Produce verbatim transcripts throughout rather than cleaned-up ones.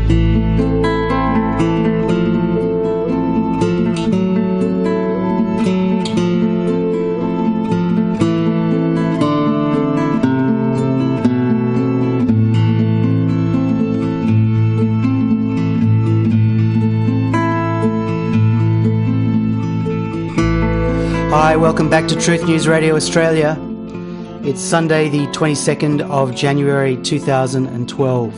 Hi, welcome back to Truth News Radio Australia. It's Sunday the twenty-second of January two thousand twelve.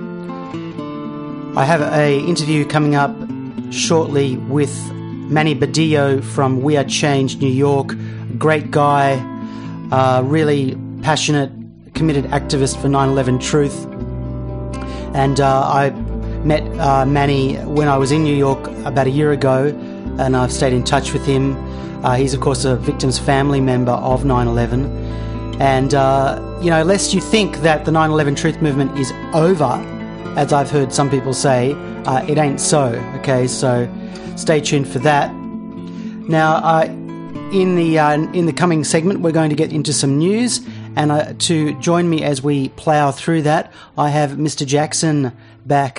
I have a interview coming up shortly with Manny Badillo from We Are Change New York. Great guy, uh, really passionate, committed activist for nine eleven Truth. And uh, I met uh, Manny when I was in New York about a year ago, and I've stayed in touch with him. Uh, he's, of course, a victim's family member of nine eleven. And, uh, you know, lest you think that the nine eleven Truth movement is over, as I've heard some people say, uh, it ain't so, okay? So stay tuned for that. Now, uh, in the uh, in the coming segment, we're going to get into some news. And uh, to join me as we plough through that, I have Mister Jackson back.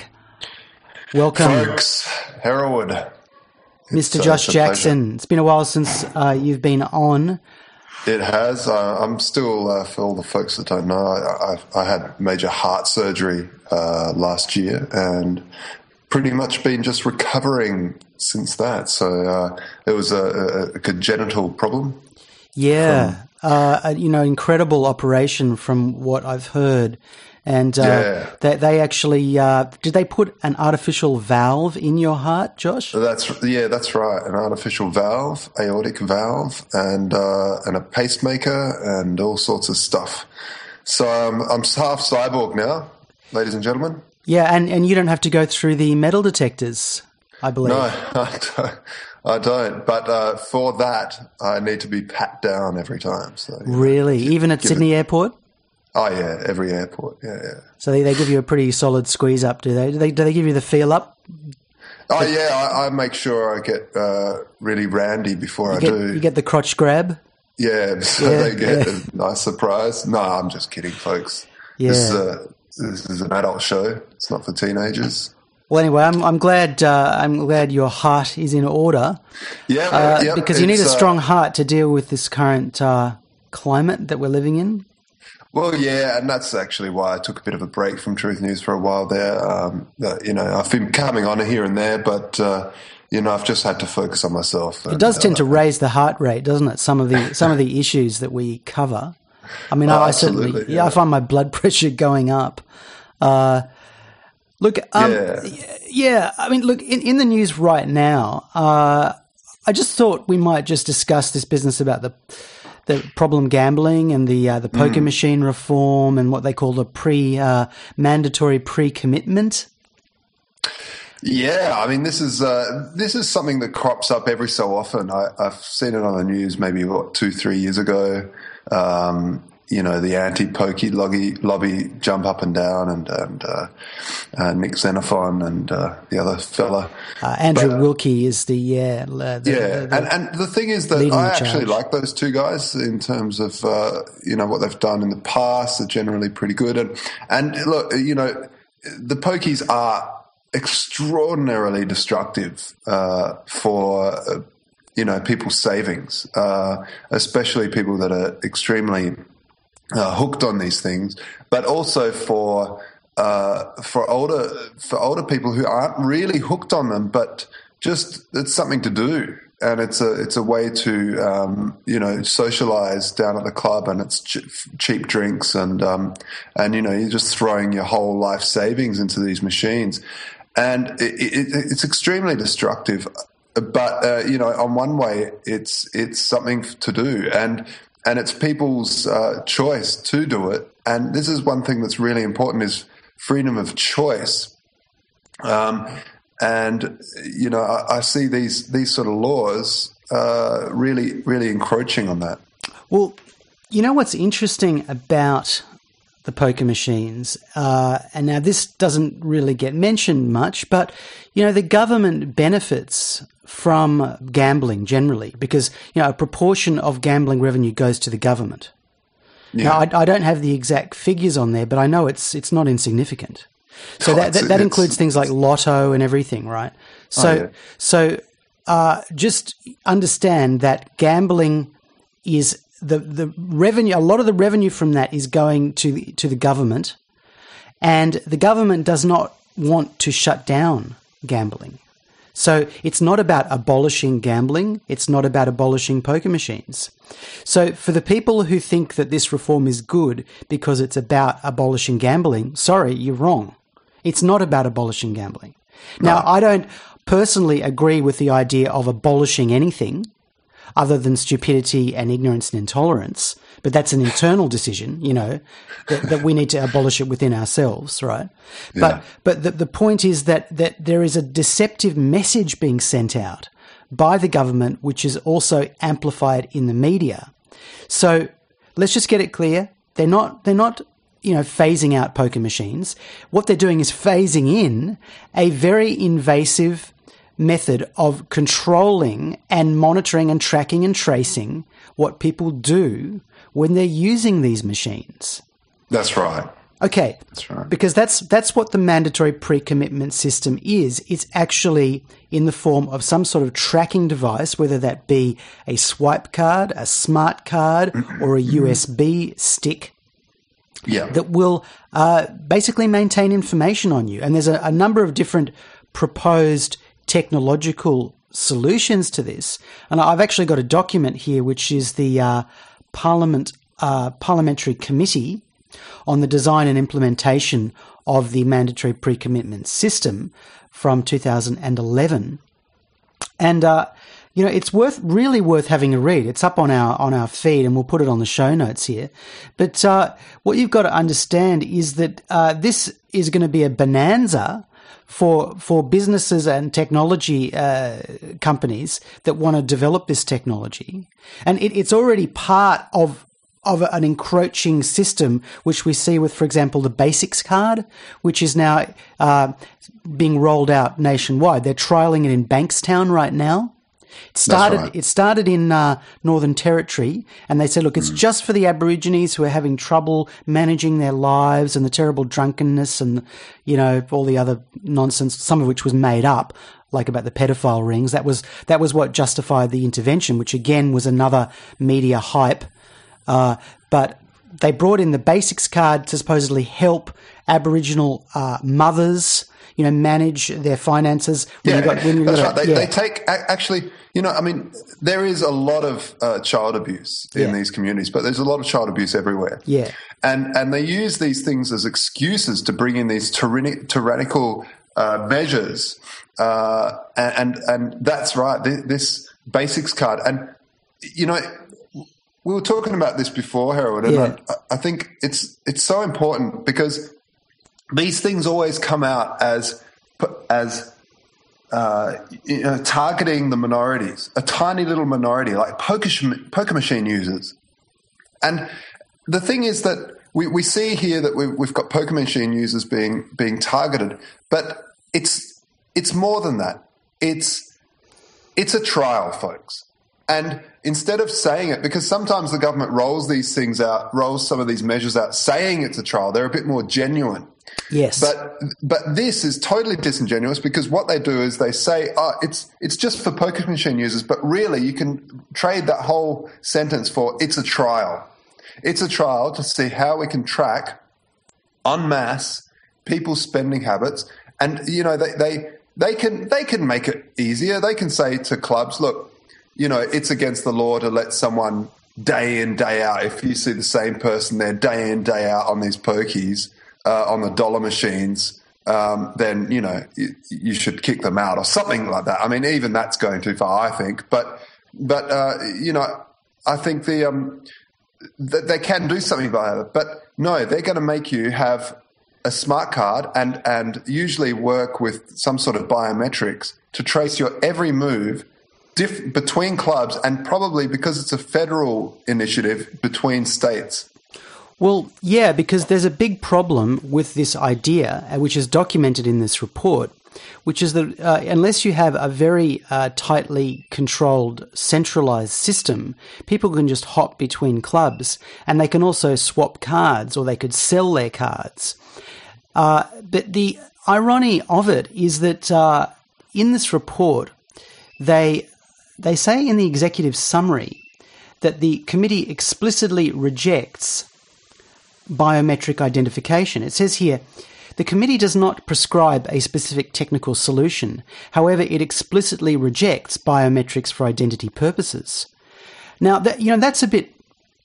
Welcome. Folks, Hereward. Mister It's, Josh uh, it's Jackson. pleasure. It's been a while since uh, you've been on. It has. Uh, I'm still, uh, for all the folks that don't know, I, I, I had major heart surgery uh, last year and pretty much been just recovering since that. So uh, it was a, a congenital problem. Yeah. From, uh, you know, incredible operation from what I've heard. And uh, yeah. they, they actually, uh, did they put an artificial valve in your heart, Josh? That's yeah, that's right. An artificial valve, aortic valve, and uh, and a pacemaker, and all sorts of stuff. So um, I'm half cyborg now, ladies and gentlemen. Yeah, and, and you don't have to go through the metal detectors, I believe. No, I don't. I don't. But uh, for that, I need to be pat down every time. So really, know, even at Sydney it, Airport? Oh yeah, every airport. Yeah, yeah. So they, they give you a pretty solid squeeze up, do they? Do they do they give you the feel up? Oh yeah, I, I make sure I get uh, really randy before you I get, do. You get the crotch grab. Yeah, so yeah, they get yeah. a nice surprise. No, I'm just kidding, folks. Yeah. This, uh, this is an adult show. It's not for teenagers. Well, anyway, I'm I'm glad uh, I'm glad your heart is in order. Yeah, uh, yep, because you need a uh, strong heart to deal with this current uh, climate that we're living in. Well, yeah, and that's actually why I took a bit of a break from Truth News for a while there. Um, uh, you know, I've been coming on here and there, but uh, you know, I've just had to focus on myself. It and, does tend uh, to raise the heart rate, doesn't it? Some of the some of the issues that we cover. I mean, oh, I, I certainly, yeah. yeah, I find my blood pressure going up. Uh, look, um, yeah. yeah, I mean, look, in, in the news right now, uh, I just thought we might just discuss this business about the. the problem gambling and the uh, the poker mm. machine reform and what they call the pre uh, mandatory pre-commitment. Yeah, I mean this is uh, this is something that crops up every so often. I, I've seen it on the news maybe what two three years ago. Um, you know, the anti-pokey lobby, lobby jump up and down, and and uh, uh, Nick Xenophon and uh, the other fella. Uh, Andrew but, uh, Wilkie is the yeah. The, yeah, the, the and and the thing is that I actually charge. like those two guys in terms of uh, you know what they've done in the past. They're generally pretty good, and and look, you know, the pokies are extraordinarily destructive uh, for. Uh, you know, people's savings, uh, especially people that are extremely uh, hooked on these things, but also for uh, for older for older people who aren't really hooked on them, but just it's something to do, and it's a it's a way to um, you know socialize down at the club, and it's ch- cheap drinks, and um, and you know you're just throwing your whole life savings into these machines, and it, it, it's extremely destructive. But uh, you know, on one way, it's it's something to do, and and it's people's uh, choice to do it. And this is one thing that's really important: is freedom of choice. Um, and you know, I, I see these these sort of laws uh, really really encroaching on that. Well, you know what's interesting about the poker machines, uh, and now this doesn't really get mentioned much, but you know, the government benefits from gambling generally because, you know, a proportion of gambling revenue goes to the government. Yeah. Now, I, I don't have the exact figures on there, but I know it's it's not insignificant. So oh, that, that, that includes things like lotto and everything, right? So, oh, yeah. so uh, just understand that gambling is the, the revenue, a lot of the revenue from that is going to the, to the government, and the government does not want to shut down gambling. So it's not about abolishing gambling. It's not about abolishing poker machines. So for the people who think that this reform is good because it's about abolishing gambling, sorry, you're wrong. It's not about abolishing gambling. Now, no. I don't personally agree with the idea of abolishing anything other than stupidity and ignorance and intolerance, but that's an internal decision, you know, that, that we need to abolish it within ourselves, right? Yeah. But but the, the point is that, that there is a deceptive message being sent out by the government, which is also amplified in the media. So let's just get it clear. They're not they're not, you know, phasing out poker machines. What they're doing is phasing in a very invasive method of controlling and monitoring and tracking and tracing what people do when they're using these machines. That's right. Okay. That's right. Because that's that's what the mandatory pre-commitment system is. It's actually in the form of some sort of tracking device, whether that be a swipe card, a smart card, or a U S B stick. Yeah. That will uh, basically maintain information on you. And there's a, a number of different proposed technological solutions to this. And I've actually got a document here, which is the uh, Parliament uh, Parliamentary Committee on the Design and Implementation of the Mandatory Pre-Commitment System from two thousand eleven. And, uh, you know, it's worth really worth having a read. It's up on our on our feed, and we'll put it on the show notes here. But uh, what you've got to understand is that uh, this is going to be a bonanza for for businesses and technology uh, companies that want to develop this technology. And it, it's already part of of an encroaching system, which we see with, for example, the Basics card, which is now uh, being rolled out nationwide. They're trialling it in Bankstown right now. It started, right. it started in uh, Northern Territory, and they said, look, it's mm. just for the Aborigines who are having trouble managing their lives and the terrible drunkenness and, you know, all the other nonsense, some of which was made up, like about the pedophile rings. That was that was what justified the intervention, which again was another media hype. Uh, but they brought in the Basics card to supposedly help Aboriginal uh, mothers, you know, manage their finances. When yeah, you got, when that's got right. A, they, yeah. they take actually, you know, I mean, there is a lot of uh, child abuse in yeah. these communities, but there's a lot of child abuse everywhere. Yeah, and and they use these things as excuses to bring in these tyrannic, tyrannical uh, measures, uh, and, and and that's right. This, this Basics card, and you know. We were talking about this before, Harold, and yeah. I, I think it's it's so important because these things always come out as as uh, you know, targeting the minorities, a tiny little minority like poker poker machine users. And the thing is that we, we see here that we've, we've got poker machine users being being targeted, but it's it's more than that. It's it's a trial, folks. And instead of saying it, because sometimes the government rolls these things out, rolls some of these measures out, saying it's a trial, they're a bit more genuine. Yes. But but this is totally disingenuous because what they do is they say, oh, it's it's just for poker machine users, but really you can trade that whole sentence for it's a trial. It's a trial to see how we can track en masse people's spending habits. And, you know, they they, they can they can make it easier. They can say to clubs, look, you know, it's against the law to let someone day in, day out, if you see the same person there day in, day out on these pokies, uh, on the dollar machines, um, then, you know, you, you should kick them out or something like that. I mean, even that's going too far, I think. But, but uh, you know, I think the um, th- they can do something about it. But no, they're going to make you have a smart card and, and usually work with some sort of biometrics to trace your every move Diff- between clubs and probably because it's a federal initiative between states. Well, yeah, because there's a big problem with this idea, which is documented in this report, which is that uh, unless you have a very uh, tightly controlled, centralized system, people can just hop between clubs and they can also swap cards or they could sell their cards. Uh, but the irony of it is that uh, in this report, they they say in the executive summary that the committee explicitly rejects biometric identification. It says here, the committee does not prescribe a specific technical solution. However, it explicitly rejects biometrics for identity purposes. Now, that, you know, that's a bit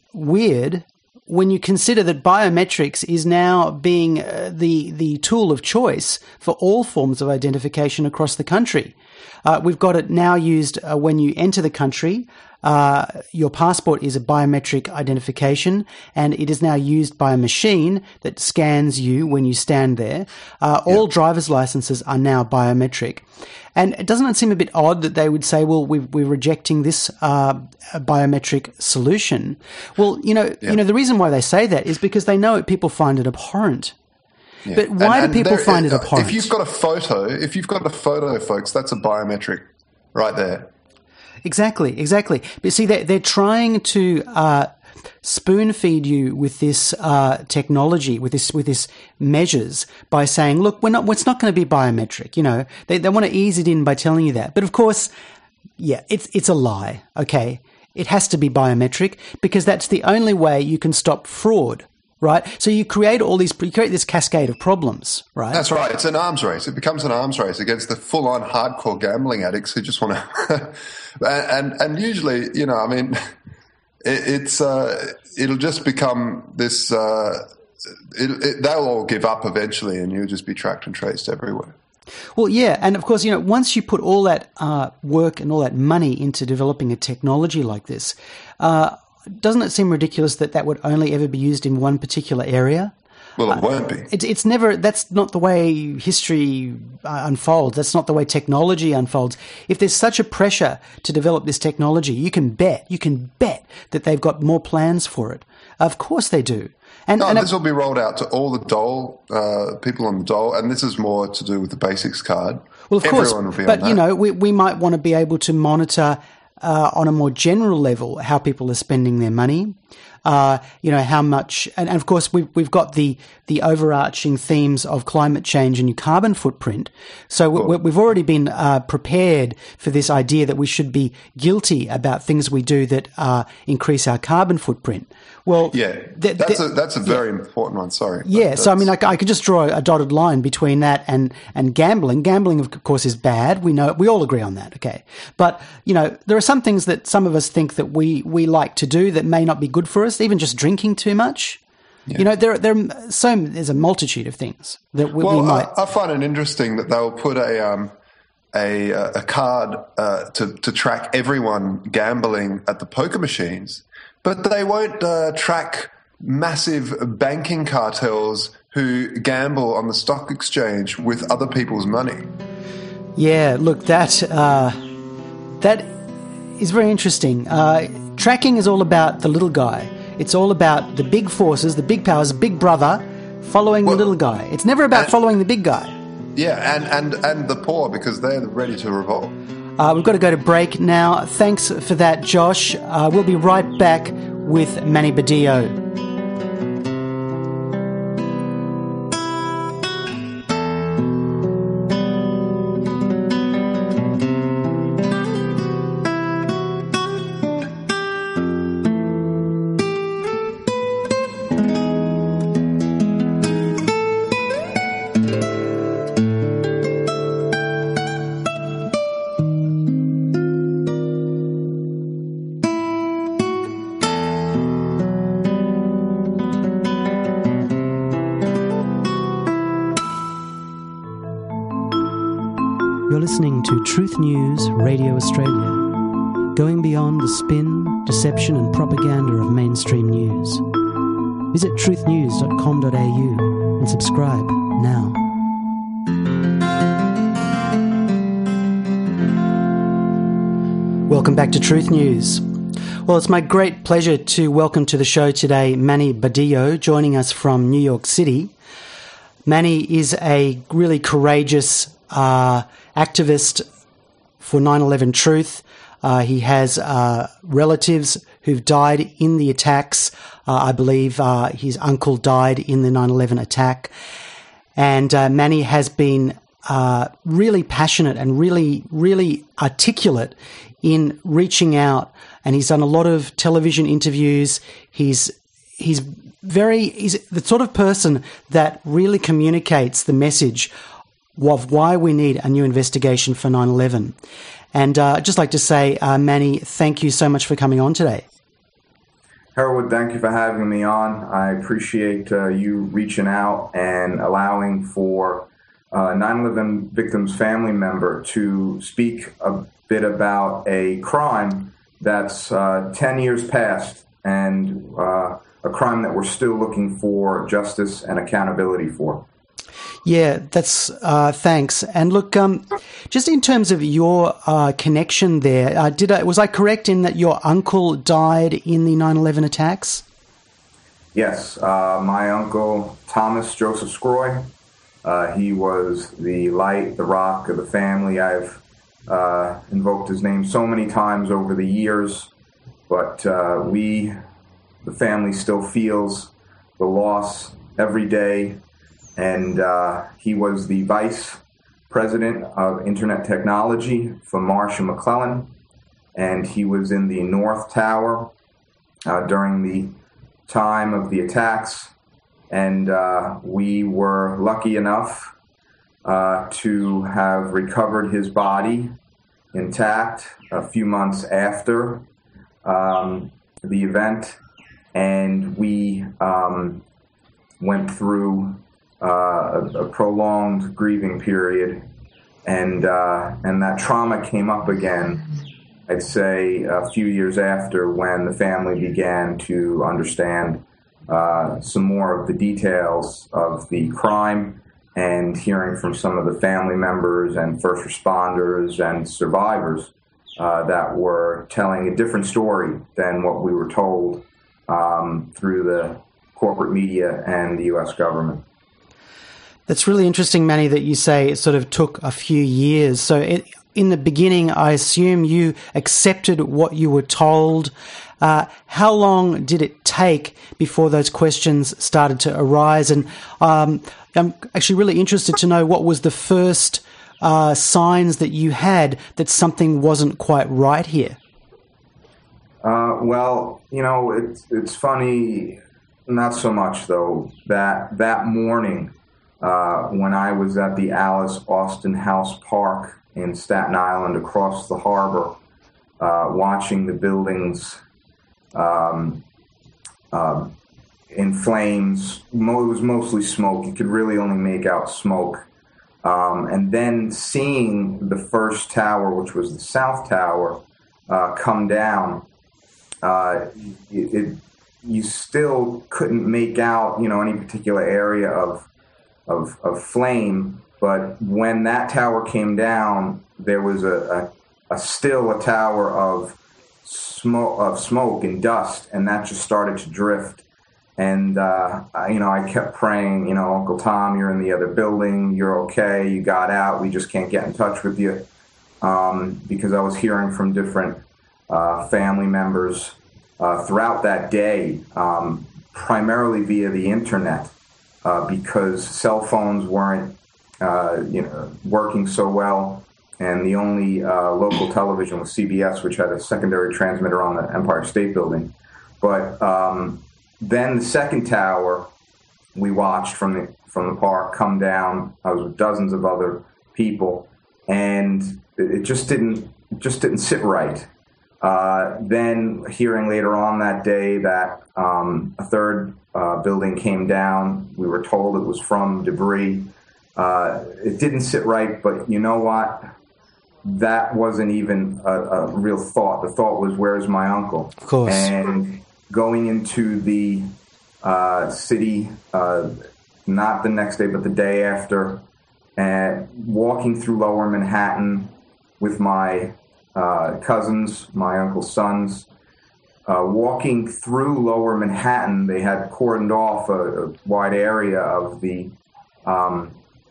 weird when you consider that biometrics is now being uh, the the tool of choice for all forms of identification across the country. Uh, we've got it now used uh, when you enter the country. Uh, your passport is a biometric identification, and it is now used by a machine that scans you when you stand there. Uh, all yeah. driver's licenses are now biometric. And doesn't it seem a bit odd that they would say, well, we, we're rejecting this uh, biometric solution? Well, you know, yeah. you know, the reason why they say that is because they know people find it abhorrent. Yeah. But why and, and do people there, find it abhorrent? If you've got a photo, if you've got a photo, folks, that's a biometric right there. Exactly, exactly. But see, they're, they're trying to uh, spoon feed you with this uh, technology, with this with this measures by saying, look, we're not, it's not going to be biometric. You know, they they want to ease it in by telling you that. But of course, yeah, it's it's a lie. Okay, it has to be biometric because that's the only way you can stop fraud. Right, so you create all these, you create this cascade of problems, right? That's right. It's an arms race. It becomes an arms race against the full-on hardcore gambling addicts who just want to. and and usually, you know, I mean, it, it's uh, it'll just become this. Uh, it, it, they'll all give up eventually, and you'll just be tracked and traced everywhere. Well, yeah, and of course, you know, once you put all that uh, work and all that money into developing a technology like this. Uh, Doesn't it seem ridiculous that that would only ever be used in one particular area? Well, it won't be. Uh, it's, it's never. That's not the way history uh, unfolds. That's not the way technology unfolds. If there's such a pressure to develop this technology, you can bet, you can bet that they've got more plans for it. Of course they do. And, no, and this will be rolled out to all the dole, uh, people on the dole, and this is more to do with the basics card. Well, of Everyone course, will be but on that. you know, we we might want to be able to monitor uh, on a more general level how people are spending their money. Uh, you know, how much, and, and of course we've, we've got the, the overarching themes of climate change and your carbon footprint. So cool. we, we've already been uh, prepared for this idea that we should be guilty about things we do that uh, increase our carbon footprint. Well, yeah, th- that's, th- a, that's a very yeah. important one, sorry. Yeah, so I mean, I, I could just draw a dotted line between that and, and gambling. Gambling, of course, is bad. We know, we all agree on that, okay? But, you know, there are some things that some of us think that we, we like to do that may not be good for us, even just drinking too much. Yeah. You know, there, there are so, there's a multitude of things that we, well, we might... I, I find it interesting that they'll put a... Um, A, a card uh, to, to track everyone gambling at the poker machines, but they won't uh, track massive banking cartels who gamble on the stock exchange with other people's money. Yeah, look, that uh, that is very interesting. Uh, tracking is all about the little guy. It's all about the big forces, the big powers, Big Brother, following well, the little guy. It's never about and- following the big guy. Yeah, and, and, and the poor, because they're ready to revolt. Uh, we've got to go to break now. Thanks for that, Josh. Uh, we'll be right back with Manny Badillo. You're listening to Truth News Radio Australia, going beyond the spin, deception and propaganda of mainstream news. Visit truth news dot com dot a u and subscribe now. Welcome back to Truth News. Well, it's my great pleasure to welcome to the show today Manny Badillo, joining us from New York City. Manny is a really courageous uh, activist for nine eleven Truth. Uh, he has uh, relatives who've died in the attacks. Uh, I believe uh, his uncle died in the nine eleven attack. And uh, Manny has been uh, really passionate and really, really articulate in reaching out. And he's done a lot of television interviews. He's he's very he's the sort of person that really communicates the message of why we need a new investigation for nine eleven. And uh, I'd just like to say, uh, Manny, thank you so much for coming on today. Harold, thank you for having me on. I appreciate uh, you reaching out and allowing for a nine eleven victims' family member to speak a bit about a crime that's uh, ten years past and uh, a crime that we're still looking for justice and accountability for. Yeah, that's uh, thanks. And look, um, just in terms of your uh, connection there, uh, did I, was I correct in that your uncle died in the nine eleven attacks? Yes, uh, my uncle Thomas Joseph Scroy. Uh, he was the light, the rock of the family. I've uh, invoked his name so many times over the years, but uh, we, the family, still feels the loss every day. And uh, he was the vice president of Internet Technology for Marsh and McClellan, and he was in the North Tower uh, during the time of the attacks. And uh, we were lucky enough uh, to have recovered his body intact a few months after um, the event, and we um, went through Uh, a, a prolonged grieving period, and uh, and that trauma came up again, I'd say a few years after, when the family began to understand uh, some more of the details of the crime, and hearing from some of the family members and first responders and survivors uh, that were telling a different story than what we were told um, through the corporate media and the U S government. That's really interesting, Manny, that you say it sort of took a few years. So it, in the beginning, I assume you accepted what you were told. Uh, how long did it take before those questions started to arise? And um, I'm actually really interested to know what was the first uh, signs that you had that something wasn't quite right here. Uh, well, you know, it's, it's funny, not so much, though, that that morning, Uh, when I was at the Alice Austin House Park in Staten Island across the harbor, uh, watching the buildings um, uh, in flames. It was mostly smoke. You could really only make out smoke. Um, and then seeing the first tower, which was the South Tower, uh, come down, uh, it, it, you still couldn't make out, you know, any particular area of Of, of flame, but when that tower came down, there was a, a, a still a tower of smoke, of smoke and dust, and that just started to drift. And uh, I, you know, I kept praying, you know, Uncle Tom, you're in the other building, you're okay, you got out, we just can't get in touch with you, um, because I was hearing from different uh, family members uh, throughout that day, um, primarily via the internet. Uh, because cell phones weren't, uh, you know, working so well, and the only uh, local television was C B S, which had a secondary transmitter on the Empire State Building. But um, then the second tower we watched from the from the park come down. I was with dozens of other people, and it just didn't it just didn't sit right. Uh, then hearing later on that day that um, a third uh, building came down, we were told it was from debris. Uh, it didn't sit right, but you know what? That wasn't even a, a real thought. The thought was, where's my uncle? Of course. And going into the uh, city, uh, not the next day, but the day after, and walking through Lower Manhattan with my Uh, cousins, my uncle's sons, uh, walking through Lower Manhattan. They had cordoned off a, a wide area of the um,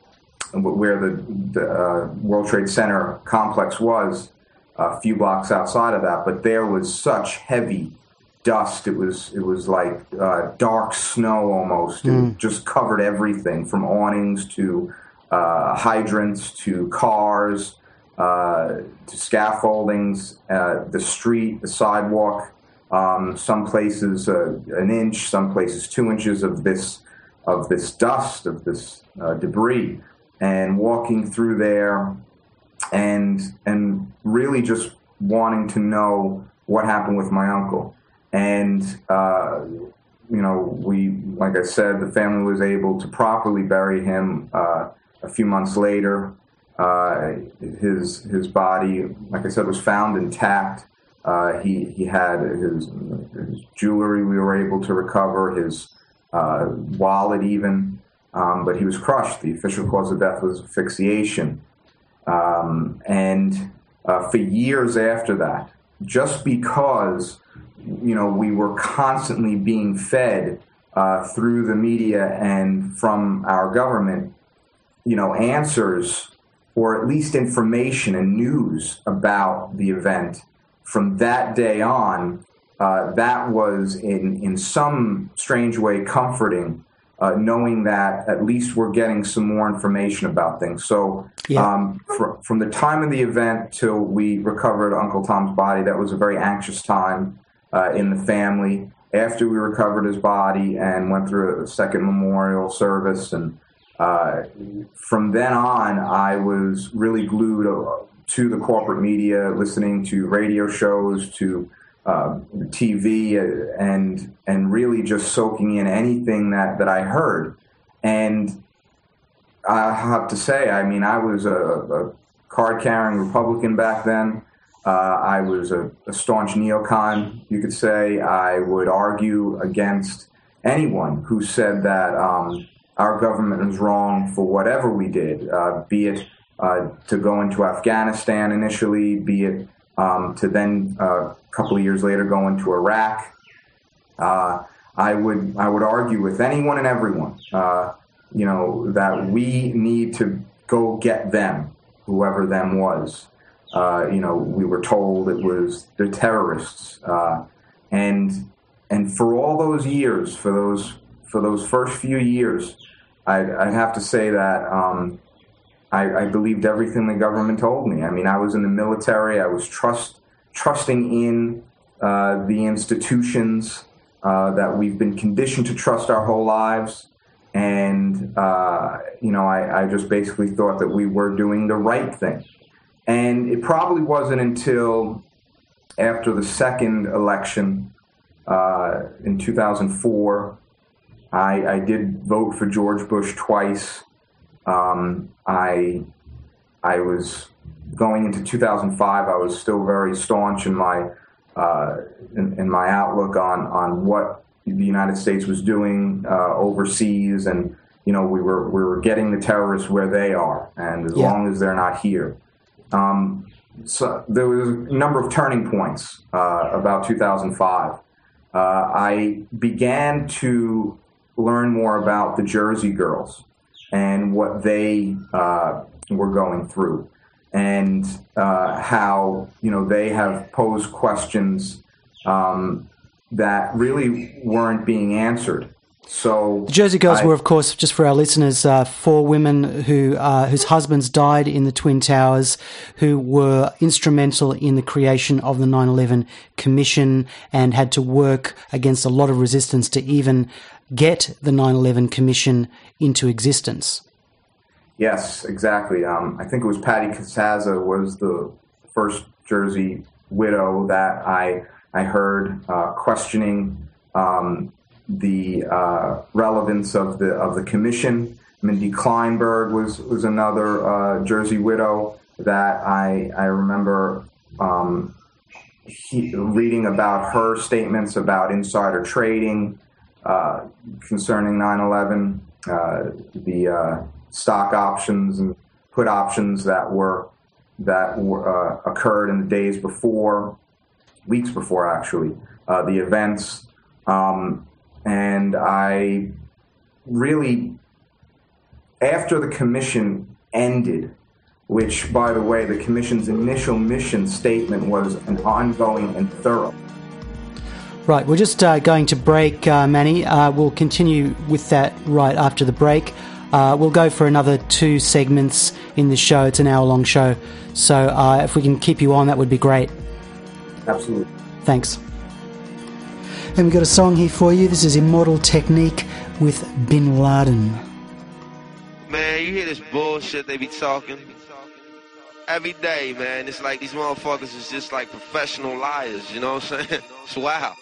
where the, the uh, World Trade Center complex was, a few blocks outside of that. But there was such heavy dust. It was it was like uh, dark snow almost. Mm. It just covered everything from awnings to uh, hydrants to cars uh, to scaffoldings, uh, the street, the sidewalk. Um, some places uh, an inch, some places two inches of this of this dust, of this uh, debris, and walking through there, and and really just wanting to know what happened with my uncle. And uh, you know, we, like I said, the family was able to properly bury him uh, a few months later. Uh, his his body, like I said, was found intact. Uh, he he had his, his jewelry we were able to recover, his uh, wallet even, um, but he was crushed. The official cause of death was asphyxiation. Um, and uh, for years after that, just because, you know, we were constantly being fed uh, through the media and from our government, you know, answers or at least information and news about the event. From that day on, uh, that was in, in some strange way comforting, uh, knowing that at least we're getting some more information about things. So yeah. um, fr- from the time of the event till we recovered Uncle Tom's body, that was a very anxious time uh, in the family. After we recovered his body and went through a second memorial service, and uh, from then on, I was really glued to, to the corporate media, listening to radio shows, to uh, T V, and and really just soaking in anything that, that I heard. And I have to say, I mean, I was a, a card-carrying Republican back then. Uh, I was a, a staunch neocon, you could say. I would argue against anyone who said that um, our government was wrong for whatever we did, uh, be it Uh, to go into Afghanistan initially, be it um, to then uh, a couple of years later go into Iraq. Uh, I would I would argue with anyone and everyone, uh, you know, that we need to go get them, whoever them was. Uh, you know, we were told it was the terrorists, uh, and and for all those years, for those for those first few years, I I have to say that. Um, I, I believed everything the government told me. I mean, I was in the military. I was trust trusting in uh, the institutions uh, that we've been conditioned to trust our whole lives. And, uh, you know, I, I just basically thought that we were doing the right thing. And it probably wasn't until after the second election uh, in two thousand four, I, I did vote for George Bush twice. Um, I I was going into two thousand five. I was still very staunch in my uh, in, in my outlook on on what the United States was doing uh, overseas, and you know we were we were getting the terrorists where they are, and as yeah. long as they're not here. Um, so there was a number of turning points uh, about two thousand five. Uh, I began to learn more about the Jersey Girls and what they uh, were going through, and uh, how, you know, they have posed questions um, that really weren't being answered. So the Jersey Girls I, were, of course, just for our listeners, uh, four women who uh, whose husbands died in the Twin Towers, who were instrumental in the creation of the nine eleven Commission and had to work against a lot of resistance to even get the nine eleven Commission into existence. Yes, exactly. Um, I think it was Patty Casaza was the first Jersey widow that I I heard uh, questioning um, the uh, relevance of the of the commission. Mindy Kleinberg was was another uh, Jersey widow that I I remember um, he, reading about her statements about insider trading uh, concerning nine eleven, uh, the uh, stock options and put options that were that were, uh, occurred in the days before, weeks before actually, uh, the events. Um, and I really, after the commission ended, which, by the way, the commission's initial mission statement was an ongoing and thorough. Right, we're just uh, going to break, uh, Manny. Uh, we'll continue with that right after the break. Uh, we'll go for another two segments in the show. It's an hour-long show. So uh, if we can keep you on, that would be great. Absolutely. Thanks. And we've got a song here for you. This is Immortal Technique with Bin Laden. Man, you hear this bullshit they be talking every day, man. It's like these motherfuckers is just like professional liars, you know what I'm saying? It's wild.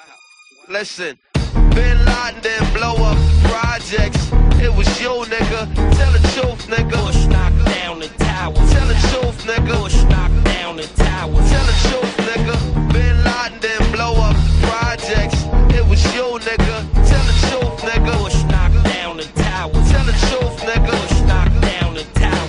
Listen, Bin Laden didn't blow up the projects. It was you, nigga. Tell the truth, nigga. Bush knocked down the tower. Tell the truth, nigga. Bush knocked down the tower. Tell the truth, nigga. Bin Laden didn't blow up the projects. It was you, nigga. Tell the truth, nigga. Bush knocked down the tower. Tell the truth, nigga. Bush knocked down the tower.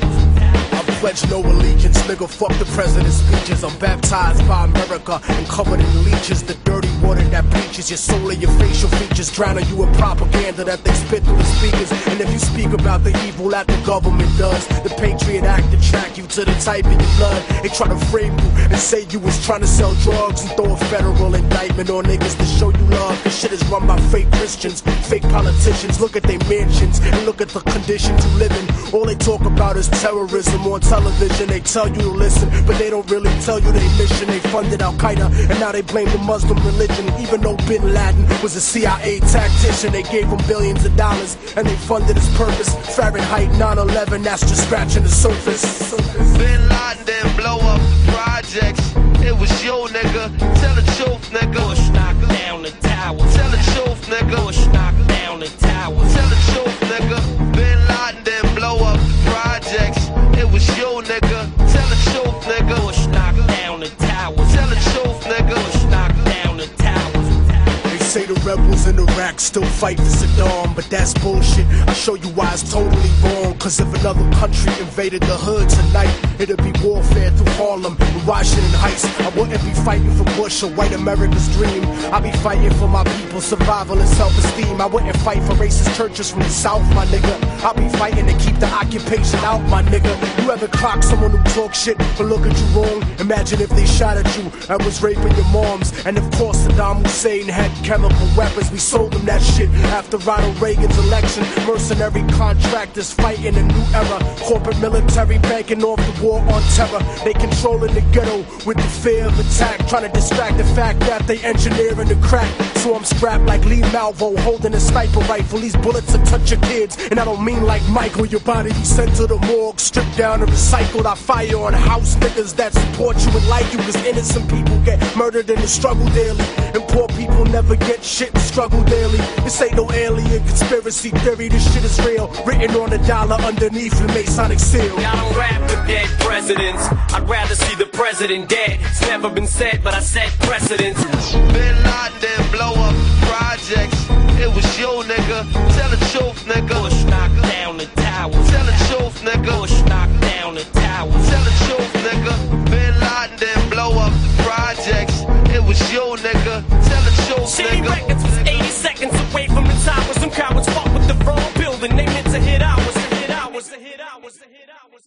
Pledge no allegiance, nigga, fuck the president's speeches. I'm baptized by America and covered in leeches. The dirty water that bleaches your soul and your facial features, drowning you in propaganda that they spit through the speakers. And if you speak about the evil that the government does, the Patriot Act attract you to the type of your blood. They try to frame you and say you was trying to sell drugs and throw a federal indictment on niggas to show you love. This shit is run by fake Christians, fake politicians. Look at their mansions and look at the conditions you live in. All they talk about is terrorism on television. They tell you to listen, but they don't really tell you their mission. They funded Al-Qaeda and now they blame the Muslim religion. Even though Bin Laden was a C I A tactician, they gave him billions of dollars and they funded his purpose. Fahrenheit nine eleven, that's just scratching the surface. Bin Laden didn't blow up the projects. It was you, nigga. Tell the truth, nigga. Bush knocked down the tower. Tell the truth, nigga. Bush knocked down the tower. Tell the truth, nigga. Bin Laden didn't blow up the projects. It was you, nigga. Tell the truth, nigga. Bush knocked down the tower. Tell the truth, nigga. Bush knocked down the tower. They say the rebels in Iraq still fight for Saddam, but that's bullshit. I'll show you why it's totally wrong. Cause if another country invaded the hood tonight, it'd be warfare through Harlem and Washington Heights. I wouldn't be fighting for Bush or white America's dream. I'd be fighting for my people's survival and self-esteem. I wouldn't fight for racist churches from the South, my nigga. I'll be fighting to keep the occupation out, my nigga. You ever clock someone who talk shit but look at you wrong? Imagine if they shot at you and was raping your moms. And of course Saddam Hussein had chemical weapons. We sold them that shit after Ronald Reagan's election. Mercenary contractors fighting a new era. Corporate military banking off the war on terror. They controlling the ghetto with the fear of attack, trying to distract the fact that they engineering the crack. So I'm strapped like Lee Malvo, holding a sniper rifle. These bullets will touch your kids, and I don't mean like Michael. Your body be sent to the morgue, stripped down and recycled. I fire on house niggas that support you and like you, cause innocent people get murdered in the struggle daily, and poor people never get shit and struggle daily. This ain't no alien conspiracy theory, this shit is real, written on a dollar underneath the Masonic seal. I don't rap with dead presidents, I'd rather see the president dead. It's never been said, but I set precedents. Bin Laden didn't blow up the projects. It was you, nigga. Tell the truth, nigga. Bush knocked down the tower. Tell the truth, nigga. Bush knocked down the tower. Tell the truth, nigga. Bin Laden didn't blow up the projects. It was you, nigga. Tell the truth, Shady nigga. Records was eighty seconds away from the towers. Some cowards fought with the wrong building. They meant to hit ours, to hit ours, to hit ours, to hit ours.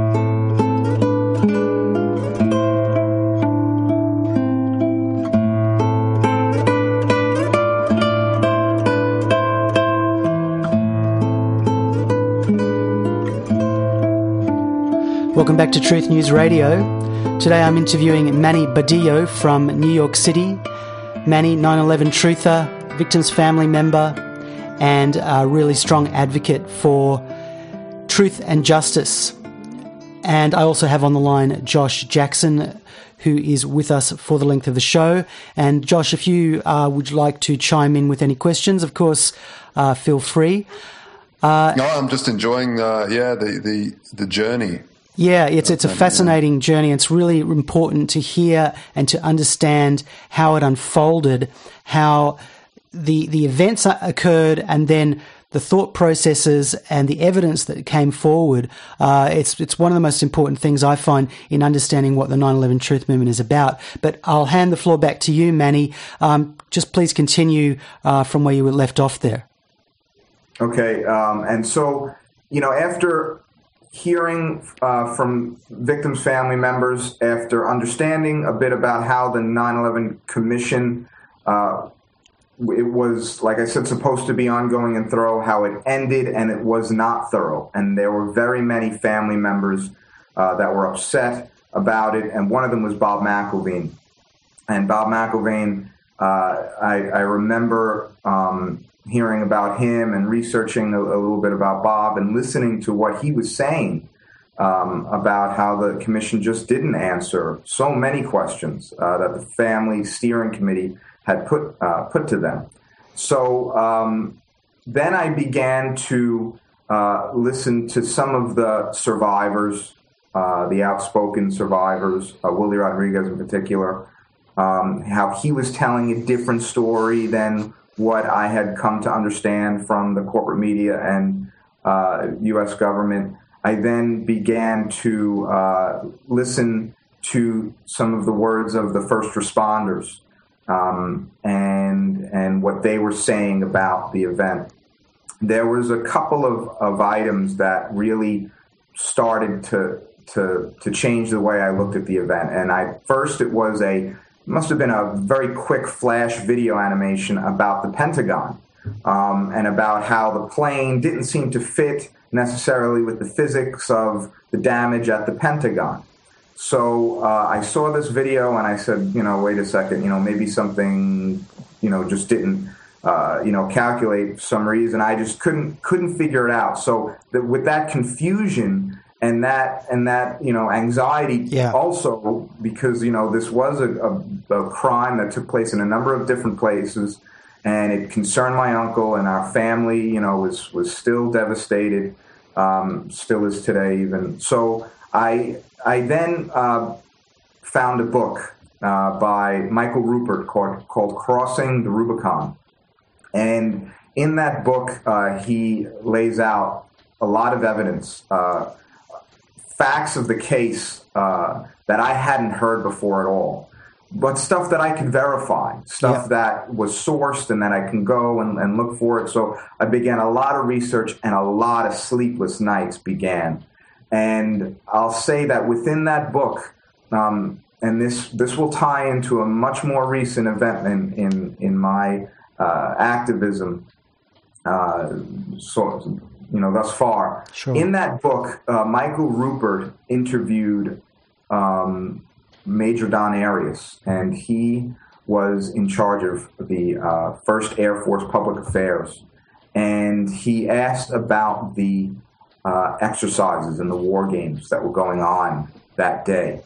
Welcome back to Truth News Radio. Today I'm interviewing Manny Badillo from New York City. Manny, nine eleven truther, victim's family member, and a really strong advocate for truth and justice. And I also have on the line Josh Jackson, who is with us for the length of the show. And Josh, if you uh, would like to chime in with any questions, of course, uh, feel free. Uh, no, I'm just enjoying, uh, yeah, the, the, the journey. Yeah, it's it's a fascinating journey. It's really important to hear and to understand how it unfolded, how the the events occurred, and then the thought processes and the evidence that came forward. Uh, it's it's one of the most important things I find in understanding what the nine eleven Truth Movement is about. But I'll hand the floor back to you, Manny. Um, just please continue uh, from where you were left off there. Okay, um, and so, you know, after hearing uh, from victims' family members, after understanding a bit about how the nine eleven Commission uh, it was, like I said, supposed to be ongoing and thorough. How it ended, and it was not thorough. And there were very many family members uh, that were upset about it, and one of them was Bob McIlvaine. And Bob McIlvaine, uh, I, I remember um, hearing about him and researching a, a little bit about Bob and listening to what he was saying um, about how the commission just didn't answer so many questions uh, that the family steering committee had put uh, put to them. So um, then I began to uh, listen to some of the survivors, uh, the outspoken survivors, uh, Willie Rodriguez in particular, um, how he was telling a different story than what I had come to understand from the corporate media and uh, U S government. I then began to uh, listen to some of the words of the first responders um, and and what they were saying about the event. There was a couple of, of items that really started to to to change the way I looked at the event. And I first it was a must have been a very quick flash video animation about the Pentagon um, and about how the plane didn't seem to fit necessarily with the physics of the damage at the Pentagon. So uh, I saw this video and I said, you know, wait a second, you know, maybe something, you know, just didn't, uh, you know, calculate for some reason. I just couldn't couldn't figure it out. So the, with that confusion and that and that, you know, anxiety yeah. also, because, you know, this was a, a, a crime that took place in a number of different places, and it concerned my uncle, and our family, you know, was, was still devastated, um, still is today even. So I I then uh, found a book uh, by Michael Ruppert called, called Crossing the Rubicon. And in that book, uh, he lays out a lot of evidence, uh, facts of the case uh, that I hadn't heard before at all, but stuff that I could verify, stuff yeah. that was sourced and that I can go and, and look for it. So I began a lot of research, and a lot of sleepless nights began. And I'll say that within that book, um, and this this will tie into a much more recent event in in, in my uh, activism, uh, so you know, thus far. Sure. In that book, uh, Michael Ruppert interviewed um, Major Don Arias, and he was in charge of the uh, First Air Force Public Affairs, and he asked about the Uh, exercises and the war games that were going on that day.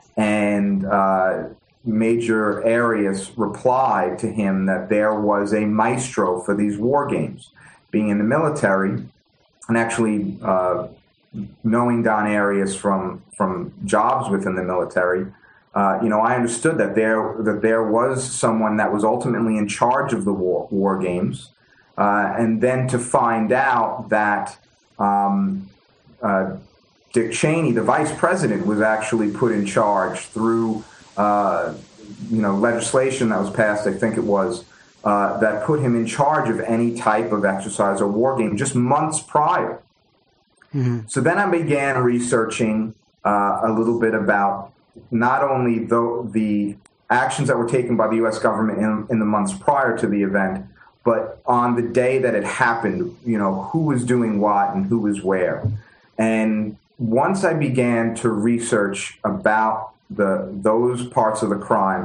And uh, Major Arias replied to him that there was a maestro for these war games. Being in the military, and actually uh, knowing Don Arias from from jobs within the military, uh, you know, I understood that there that there was someone that was ultimately in charge of the war, war games, uh, and then to find out that Um, uh, Dick Cheney, the vice president, was actually put in charge through, uh, you know, legislation that was passed, I think it was, uh, that put him in charge of any type of exercise or war game just months prior. Mm-hmm. So then I began researching uh, a little bit about not only the, the actions that were taken by the U S government in, in the months prior to the event, but on the day that it happened, you know, who was doing what and who was where. And once I began to research about the those parts of the crime,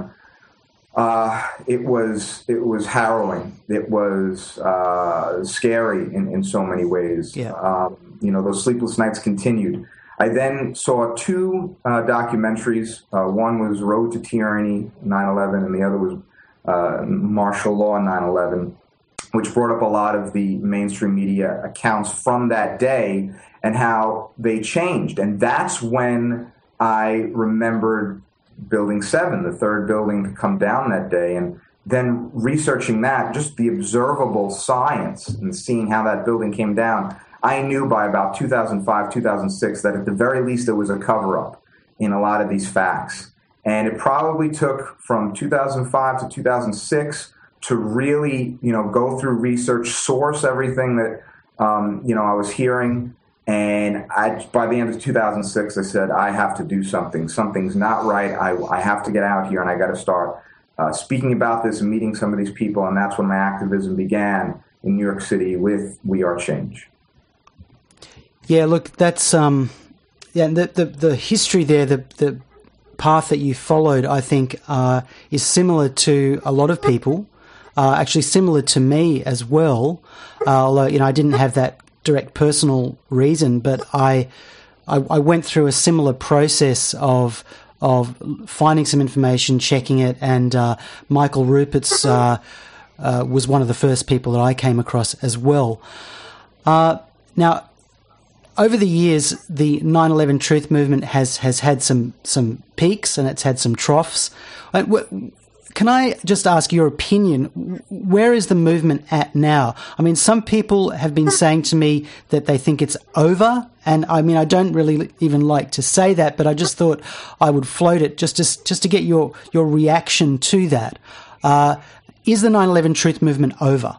uh, it was it was harrowing. It was uh, scary in, in so many ways. Yeah. Um, you know, those sleepless nights continued. I then saw two uh, documentaries. Uh, one was Road to Tyranny, nine eleven, and the other was uh, Martial Law, nine eleven. Which brought up a lot of the mainstream media accounts from that day and how they changed. And that's when I remembered Building seven, the third building to come down that day. And then researching that, just the observable science and seeing how that building came down, I knew by about two thousand five, two thousand six that at the very least there was a cover-up in a lot of these facts. And it probably took from two thousand five to two thousand six to really, you know, go through research, source everything that, um, you know, I was hearing. And I, by the end of two thousand six, I said, I have to do something. Something's not right. I, I have to get out here, and I got to start uh, speaking about this and meeting some of these people, and that's when my activism began in New York City with We Are Change. Yeah, look, that's um, yeah, the the, the history there, the the path that you followed, I think, uh, is similar to a lot of people. Uh, actually, similar to me as well. Uh, although you know, I didn't have that direct personal reason, but I, I I went through a similar process of of finding some information, checking it, and uh, Michael Rupert's uh, uh, was one of the first people that I came across as well. Uh, now, over the years, the nine eleven Truth Movement has has had some some peaks and it's had some troughs. Can I just ask your opinion? Where is the movement at now? I mean, some people have been saying to me that they think it's over. And I mean, I don't really even like to say that, but I just thought I would float it just to, just to get your, your reaction to that. Uh, is the nine eleven Truth Movement over?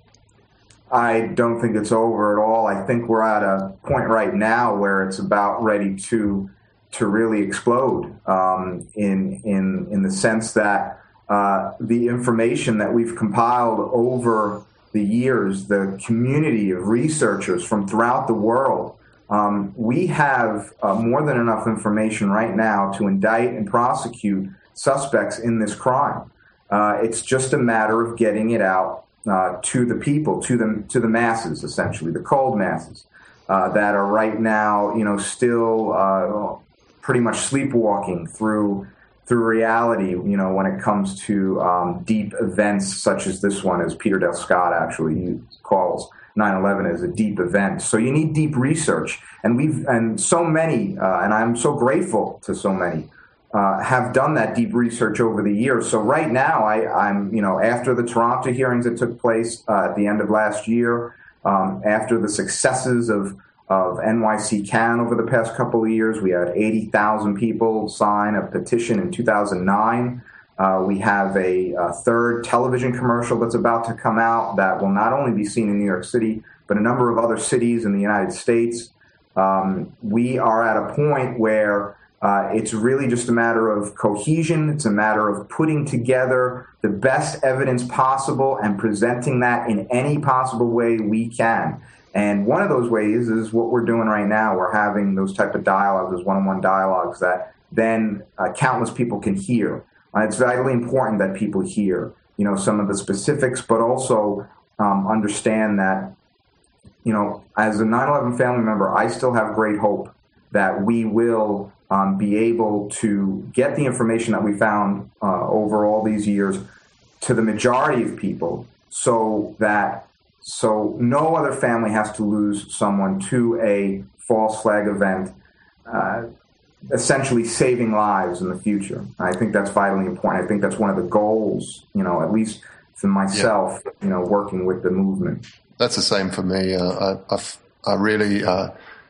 I don't think it's over at all. I think we're at a point right now where it's about ready to to really explode um, in in in the sense that Uh, the information that we've compiled over the years, the community of researchers from throughout the world, um, we have uh, more than enough information right now to indict and prosecute suspects in this crime. Uh, it's just a matter of getting it out uh, to the people, to the to the masses, essentially, the cold masses uh, that are right now, you know, still uh, pretty much sleepwalking through. through reality, you know, when it comes to um, deep events such as this one, as Peter Dale Scott actually calls nine eleven as a deep event. So you need deep research. And we've, and so many, uh, and I'm so grateful to so many, uh, have done that deep research over the years. So right now, I, I'm, you know, after the Toronto hearings that took place uh, at the end of last year, um, after the successes of of N Y C Can over the past couple of years. We had eighty thousand people sign a petition in two thousand nine. Uh, we have a, a third television commercial that's about to come out that will not only be seen in New York City, but a number of other cities in the United States. Um, we are at a point where uh, it's really just a matter of cohesion. It's a matter of putting together the best evidence possible and presenting that in any possible way we can. And one of those ways is what we're doing right now. We're having those type of dialogues, those one-on-one dialogues that then uh, countless people can hear. Uh, it's vitally important that people hear, you know, some of the specifics, but also um, understand that, you know, as a nine eleven family member, I still have great hope that we will um, be able to get the information that we found uh, over all these years to the majority of people so that So no other family has to lose someone to a false flag event, uh, essentially saving lives in the future. I think that's vitally important. I think that's one of the goals, you know, at least for myself, yeah. you know, working with the movement. That's the same for me. Uh, I, I, I really uh,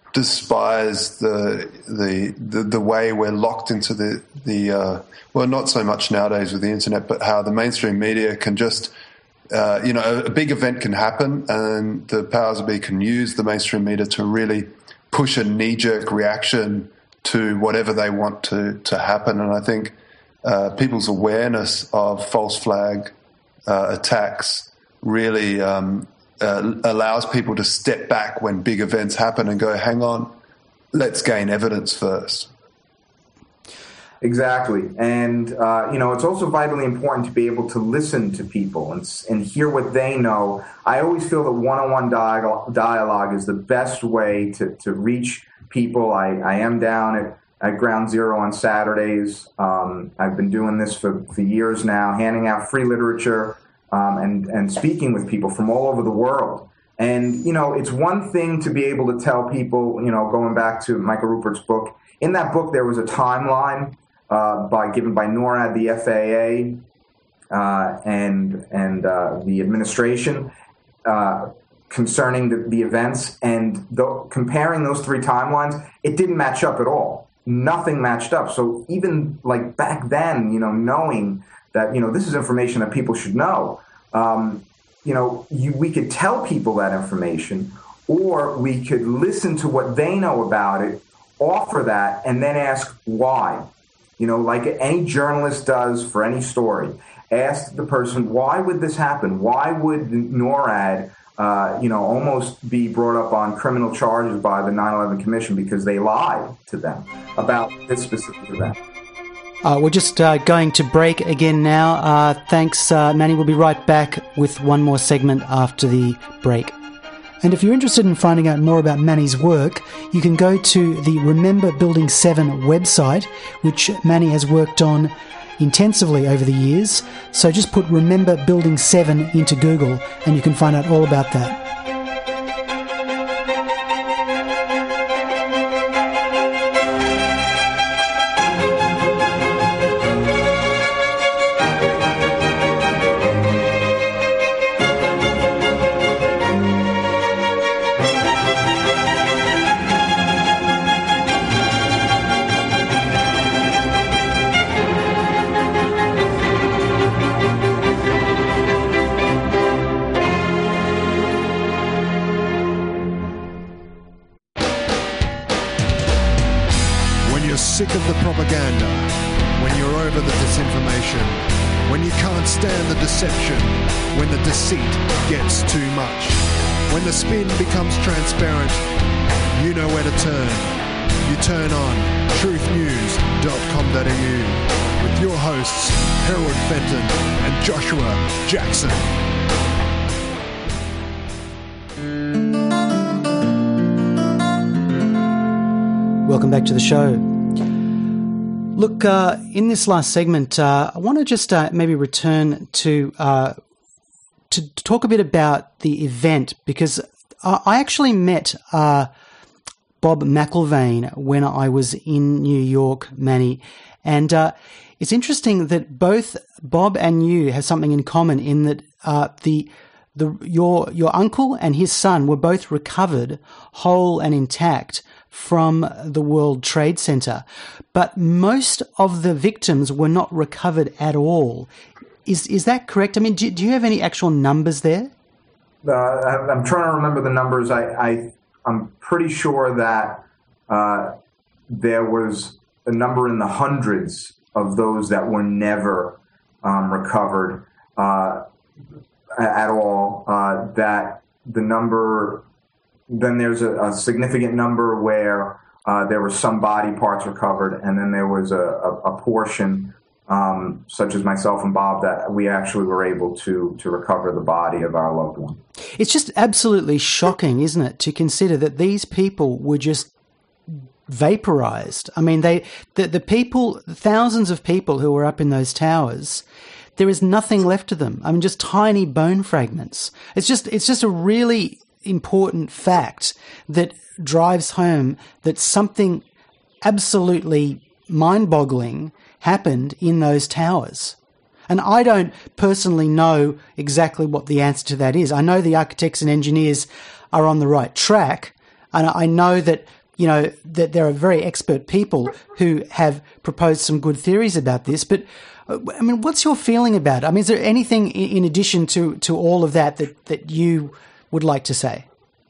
despise the, the the the way we're locked into the, the uh, well, not so much nowadays with the internet, but how the mainstream media can just Uh, you know, a big event can happen and the powers that be can use the mainstream media to really push a knee-jerk reaction to whatever they want to, to happen. And I think uh, people's awareness of false flag uh, attacks really um, uh, allows people to step back when big events happen and go, hang on, let's gain evidence first. Exactly. And, uh, you know, it's also vitally important to be able to listen to people and, and hear what they know. I always feel that one-on-one dialogue, dialogue is the best way to, to reach people. I, I am down at, at Ground Zero on Saturdays. Um, I've been doing this for, for years now, handing out free literature um, and, and speaking with people from all over the world. And, you know, it's one thing to be able to tell people, you know, going back to Michael Rupert's book, in that book there was a timeline Uh, by given by NORAD, the F A A, uh, and and uh, the administration uh, concerning the, the events, and the, comparing those three timelines, it didn't match up at all. Nothing matched up. So even like back then, you know, knowing that, you know, this is information that people should know, um, you know, you, we could tell people that information, or we could listen to what they know about it, offer that, and then ask why. You know, like any journalist does for any story. asked the person, why would this happen? Why would NORAD, uh, you know, almost be brought up on criminal charges by the nine eleven Commission because they lied to them about this specific event? Uh, we're just uh, going to break again now. Uh, thanks, uh, Manny. We'll be right back with one more segment after the break. And if you're interested in finding out more about Manny's work, you can go to the Remember Building seven website, which Manny has worked on intensively over the years. So just put Remember Building seven into Google and you can find out all about that. Sick of the propaganda, when you're over the disinformation, when you can't stand the deception, when the deceit gets too much, when the spin becomes transparent, you know where to turn. You turn on truth news dot com dot a u with your hosts Harold Fenton and Joshua Jackson. Welcome back to the show. Look, uh, in this last segment, uh, I want to just uh, maybe return to uh, to talk a bit about the event, because I, I actually met uh, Bob McIlvaine when I was in New York, Manny, and uh, it's interesting that both Bob and you have something in common in that uh, the the your your uncle and his son were both recovered whole and intact from the World Trade Center, but most of the victims were not recovered at all. Is is that correct? I mean, do, do you have any actual numbers there? Uh, I'm trying to remember the numbers. I, I I'm pretty sure that uh, there was a number in the hundreds of those that were never um, recovered uh, at all. Uh, that the number. Then there's a, a significant number where uh, there were some body parts recovered, and then there was a, a, a portion, um, such as myself and Bob, that we actually were able to to recover the body of our loved one. It's just absolutely shocking, isn't it, to consider that these people were just vaporized. I mean, they the, the people, thousands of people who were up in those towers, there is nothing left of them. I mean, just tiny bone fragments. It's just it's just a really important fact that drives home that something absolutely mind-boggling happened in those towers. And I don't personally know exactly what the answer to that is. I know the architects and engineers are on the right track, and I know that, you know, that there are very expert people who have proposed some good theories about this, but I mean, what's your feeling about it? I mean, is there anything in addition to, to all of that that, that you would like to say?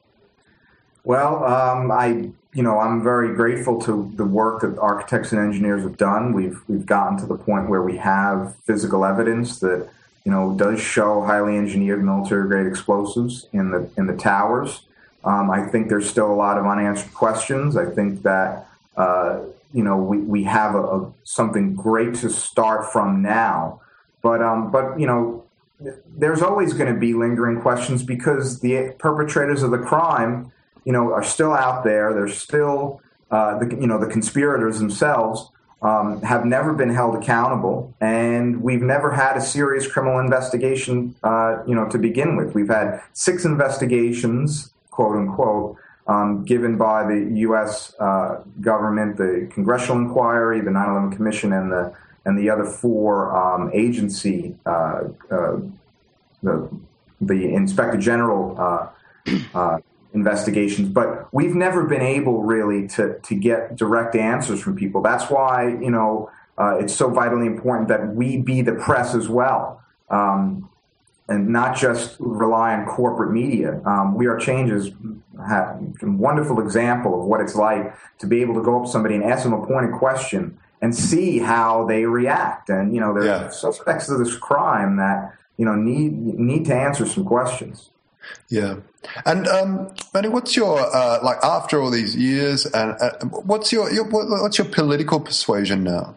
Well, um, I, you know, I'm very grateful to the work that architects and engineers have done. We've we've gotten to the point where we have physical evidence that, you know, does show highly engineered military-grade explosives in the in the towers. Um, I think there's still a lot of unanswered questions. I think that uh, you know we we have a, a something great to start from now, but um, but you know. There's always going to be lingering questions because the perpetrators of the crime, you know, are still out there. They're still, uh, the, you know, the conspirators themselves um, have never been held accountable, and we've never had a serious criminal investigation, uh, you know, to begin with. We've had six investigations, quote unquote, um, given by the U S uh, government, the Congressional Inquiry, the nine eleven Commission, and the and the other four um, agency, uh, uh, the, the Inspector General uh, uh, investigations. But we've never been able really to, to get direct answers from people. That's why, you know, uh, it's so vitally important that we be the press as well, um, and not just rely on corporate media. Um, We Are Change is a wonderful example of what it's like to be able to go up to somebody and ask them a pointed question and see how they react. And, you know, they're yeah. suspects of this crime that, you know, need need to answer some questions. Yeah. And, um, Manny, what's your, uh, like, after all these years, and uh, what's your, your what's your political persuasion now?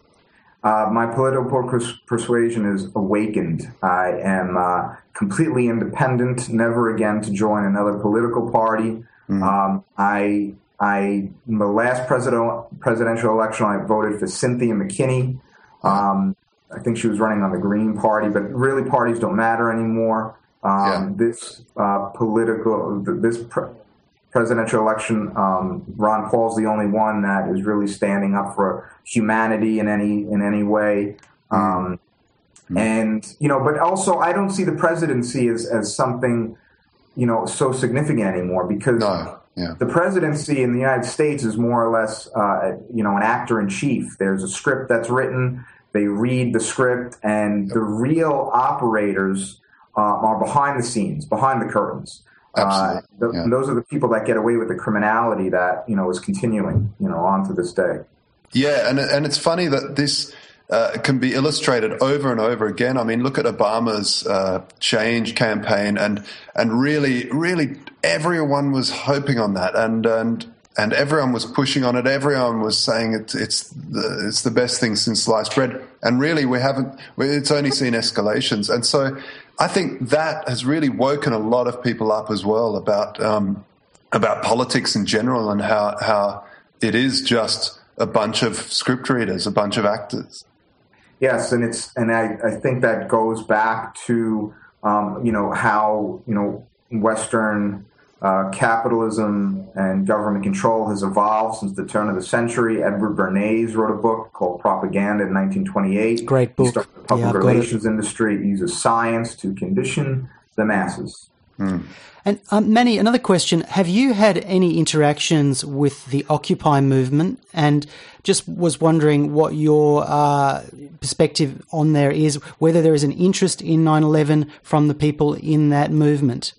Uh, my political pers- persuasion is awakened. I am uh, completely independent, never again to join another political party. Mm. Um, I, I, in the last president, presidential election, I voted for Cynthia McKinney. Um, I think she was running on the Green Party, but really parties don't matter anymore. Um, yeah. This uh, political, this pre- presidential election, um, Ron Paul's the only one that is really standing up for humanity in any in any way. Um, mm-hmm. And, you know, but also I don't see the presidency as, as something, you know, so significant anymore, because no. yeah. the presidency in the United States is more or less, uh, you know, an actor in chief. There's a script that's written. They read the script, and yep. the real operators uh, are behind the scenes, behind the curtains. Absolutely. Uh, the, yeah. Those are the people that get away with the criminality that, you know, is continuing, you know, on to this day. Yeah, and and it's funny that this uh, can be illustrated over and over again. I mean, look at Obama's uh, change campaign, and and really, really, everyone was hoping on that, and and and everyone was pushing on it. Everyone was saying it, it's the, it's the best thing since sliced bread, and really, we haven't. It's only seen escalations, and so I think that has really woken a lot of people up as well about um, about politics in general, and how how it is just a bunch of script readers, a bunch of actors. Yes, and it's and I, I think that goes back to um, you know how you know Western uh, capitalism and government control has evolved since the turn of the century. Edward Bernays wrote a book called Propaganda in nineteen twenty-eight. Great book. He started the public yeah, relations industry. It uses science to condition the masses. Hmm. And um, Manny, another question: have you had any interactions with the Occupy movement? And just was wondering what your uh, perspective on there is, whether there is an interest in nine eleven from the people in that movement.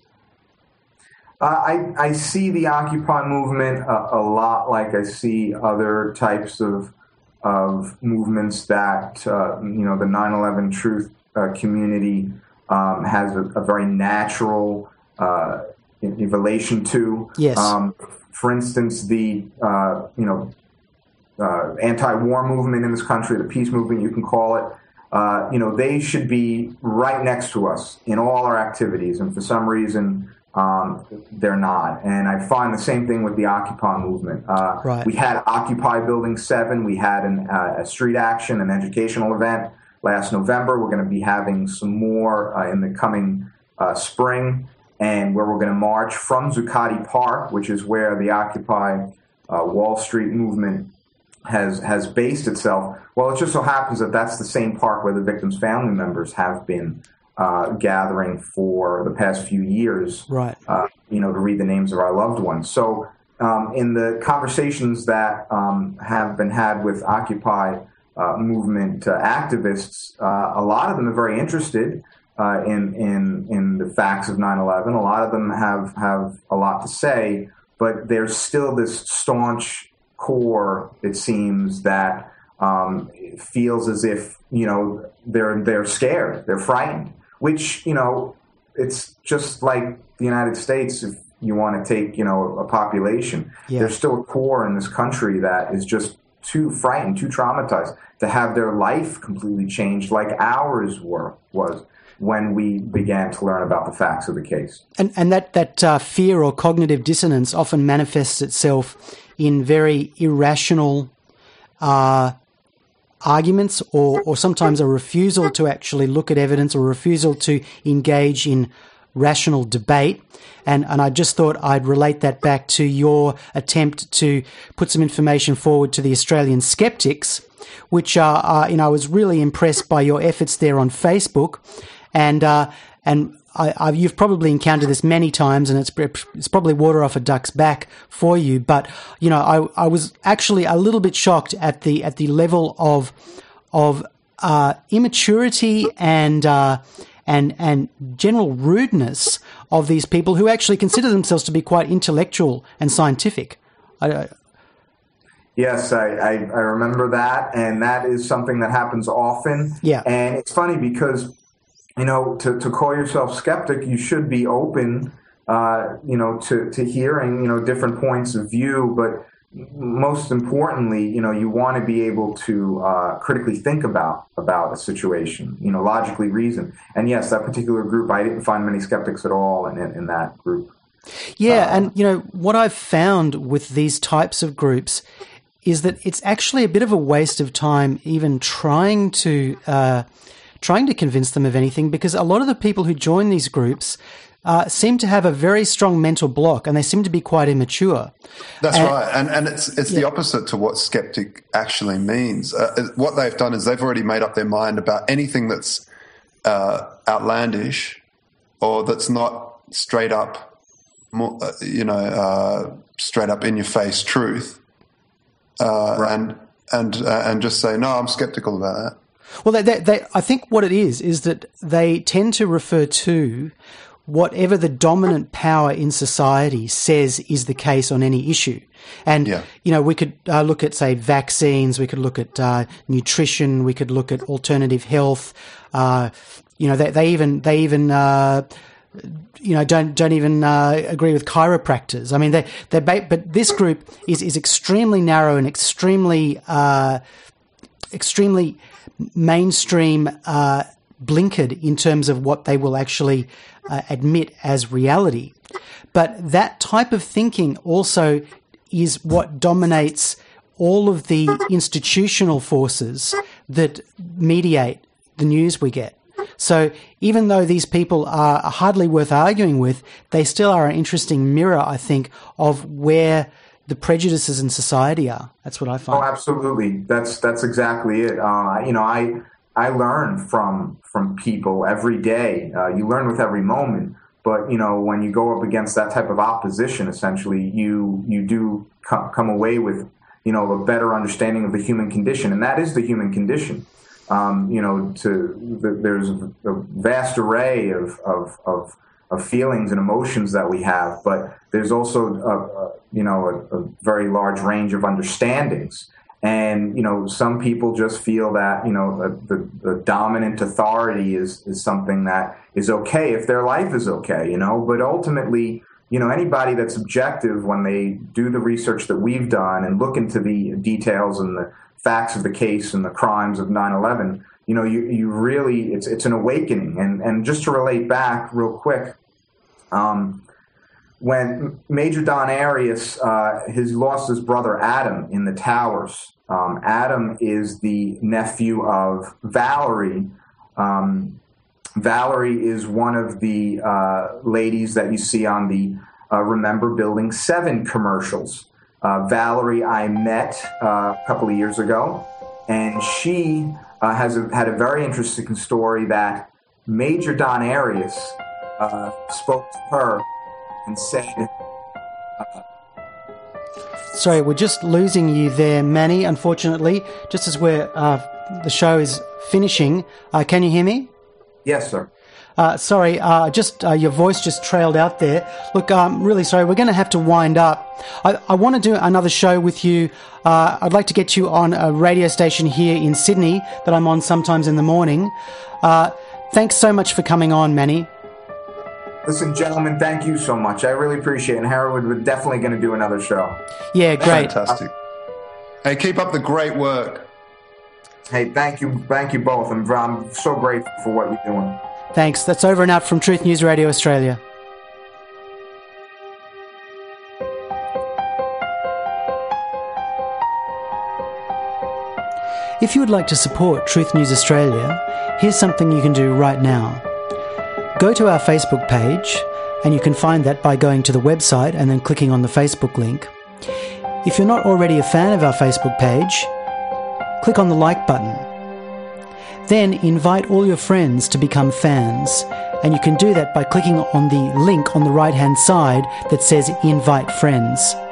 Uh, I, I see the Occupy movement a, a lot like I see other types of of movements that uh, you know the nine eleven truth uh, community um, has a, a very natural Uh, in, in relation to, yes. um, for instance, the uh, you know uh, anti-war movement in this country, the peace movement, you can call it. Uh, you know, they should be right next to us in all our activities, and for some reason um, they're not. And I find the same thing with the Occupy movement. Uh, right. We had Occupy Building Seven. We had an, uh, a street action, an educational event last November. We're going to be having some more uh, in the coming uh, spring. And where we're going to march from Zuccotti Park, which is where the Occupy uh, Wall Street movement has has based itself. Well, it just so happens that that's the same park where the victims' family members have been uh, gathering for the past few years, right? Uh, you know, to read the names of our loved ones. So, um, in the conversations that um, have been had with Occupy uh, movement uh, activists, uh, a lot of them are very interested. Uh, in in in the facts of nine eleven. A lot of them have, have a lot to say, but there's still this staunch core, it seems, that um, feels as if, you know, they're they're scared, they're frightened, which, you know, it's just like the United States. If you want to take, you know, a population, yeah. there's still a core in this country that is just too frightened, too traumatized to have their life completely changed like ours were was. when we began to learn about the facts of the case. And and that, that uh, fear or cognitive dissonance often manifests itself in very irrational uh, arguments or, or sometimes a refusal to actually look at evidence or refusal to engage in rational debate. And, and I just thought I'd relate that back to your attempt to put some information forward to the Australian skeptics, which uh, uh, you know, I was really impressed by your efforts there on Facebook. And uh, and I, I, you've probably encountered this many times, and it's it's probably water off a duck's back for you. But you know, I, I was actually a little bit shocked at the at the level of of uh, immaturity and uh, and and general rudeness of these people who actually consider themselves to be quite intellectual and scientific. I, Yes, I, I, I remember that, and that is something that happens often. Yeah. And it's funny because, you know, to, to call yourself skeptic, you should be open, uh, you know, to, to hearing, you know, different points of view. But most importantly, you know, you want to be able to uh, critically think about about a situation, you know, logically reason. And yes, that particular group, I didn't find many skeptics at all in, in, in that group. Yeah, uh, and, you know, what I've found with these types of groups is that it's actually a bit of a waste of time even trying to uh, trying to convince them of anything, because a lot of the people who join these groups uh, seem to have a very strong mental block, and they seem to be quite immature. That's and, right, and and it's it's yeah. the opposite to what skeptic actually means. Uh, what they've done is they've already made up their mind about anything that's uh, outlandish or that's not straight up, more, uh, you know, uh, straight up in your face truth. Uh, right. and and uh, and just say, no, I'm skeptical about that. Well, they, they, they, I think what it is is that they tend to refer to whatever the dominant power in society says is the case on any issue. And, yeah. you know, we could uh, look at, say, vaccines, we could look at uh, nutrition, we could look at alternative health. Uh, you know, they, they even they even uh, you know, don't don't even uh, agree with chiropractors. I mean, they they but this group is is extremely narrow and extremely uh, extremely mainstream, uh, blinkered in terms of what they will actually uh, admit as reality. But that type of thinking also is what dominates all of the institutional forces that mediate the news we get. So even though these people are hardly worth arguing with, they still are an interesting mirror, I think, of where the prejudices in society are. That's what I find. Oh, absolutely. That's that's exactly it. Uh, you know, I I learn from from people every day. Uh, you learn with every moment. But, you know, when you go up against that type of opposition, essentially, you you do come, come away with, you know, a better understanding of the human condition. And that is the human condition. Um, you know, to the, there's a, a vast array of, of, of, of feelings and emotions that we have, but there's also, a, a, you know, a, a very large range of understandings. And, you know, some people just feel that, you know, the, the, the dominant authority is, is something that is okay if their life is okay, you know, but ultimately, you know, anybody that's objective when they do the research that we've done and look into the details and the facts of the case and the crimes of nine eleven, you know, you, you really, it's it's an awakening. And, and just to relate back real quick, um, when Major Don Arias, uh, his lost his brother Adam in the towers. Um, Adam is the nephew of Valerie. Um, Valerie is one of the uh, ladies that you see on the uh, Remember Building seven commercials. Uh, Valerie I met uh, a couple of years ago, and she uh, has a, had a very interesting story that Major Don Arias uh, spoke to her and said... Uh, Sorry, we're just losing you there, Manny, unfortunately, just as we're, uh, the show is finishing. Uh, can you hear me? Yes, sir. Uh, sorry, uh, just uh, your voice just trailed out there. Look, I'm really sorry. We're going to have to wind up. I, I want to do another show with you. Uh, I'd like to get you on a radio station here in Sydney that I'm on sometimes in the morning. Uh, thanks so much for coming on, Manny. Listen, gentlemen, thank you so much. I really appreciate it. And Harold, we're definitely going to do another show. Yeah, great. Fantastic. Hey, keep up the great work. Hey, thank you. Thank you both. I'm, I'm so grateful for what you're doing. Thanks. That's over and out from Truth News Radio Australia. If you would like to support Truth News Australia, here's something you can do right now. Go to our Facebook page, and you can find that by going to the website and then clicking on the Facebook link. If you're not already a fan of our Facebook page, click on the like button. Then invite all your friends to become fans, and you can do that by clicking on the link on the right-hand side that says Invite Friends.